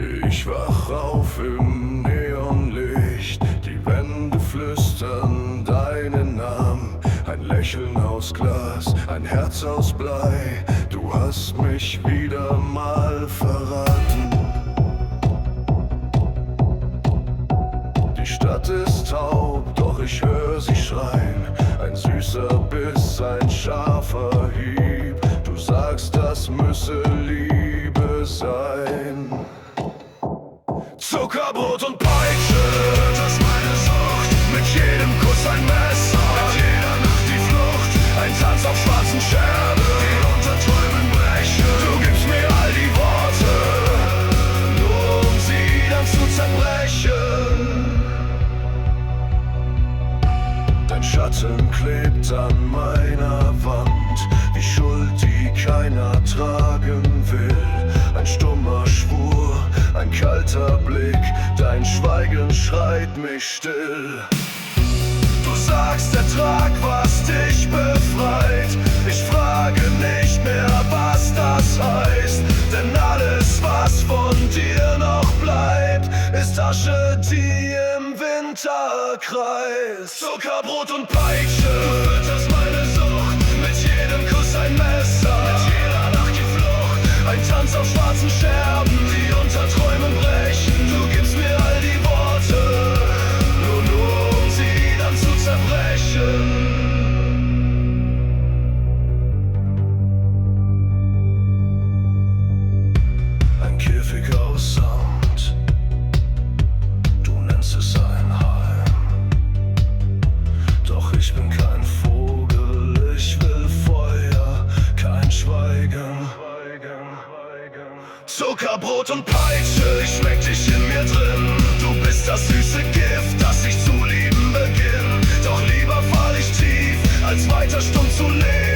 Ich wach auf im Neonlicht, die Wände flüstern deinen Namen. Ein Lächeln aus Glas, ein Herz aus Blei, du hast mich wieder mal verraten. Die Stadt ist taub, doch ich höre sie schreien. Ein süßer Biss, ein scharfer Hieb. Du sagst, das müsse Liebe sein. Zuckerbrot und Peitsche, das ist meine Sucht. Mit jedem Kuss ein Messer, mit jeder Nacht die Flucht. Ein Tanz auf schwarzen Scherben, die unter Träumen brechen. Du gibst mir all die Worte, nur um sie dann zu zerbrechen. Dein Schatten klebt an meiner Wand, die Schuld, die keiner tragen will. Ein stummer Schwur, ein kalter Blick, dein Schweigen schreit mich still. Du sagst, ertrag, was dich befreit. Ich frage nicht mehr, was das heißt, denn alles, was von dir noch bleibt, ist Asche, die im Winter kreist. Zuckerbrot und Peitsche, du fütterst meine Sucht. Mit jedem Kuss ein Messer, mit jeder Nacht die Flucht. Ein Tanz auf schwarzen Scherben, die unter Träumen brechen. Du gibst mir all die Worte, nur um sie dann zu zerbrechen. Ein Käfig aus Sand, du nennst es ein Heim. Doch ich bin kein Vogel, ich will Feuer, kein Schweigen. Zuckerbrot und Peitsche, ich schmeck dich in mir drin. Du bist das süße Gift, das ich zu lieben beginn. Doch lieber fall ich tief, als weiter stumm zu leben.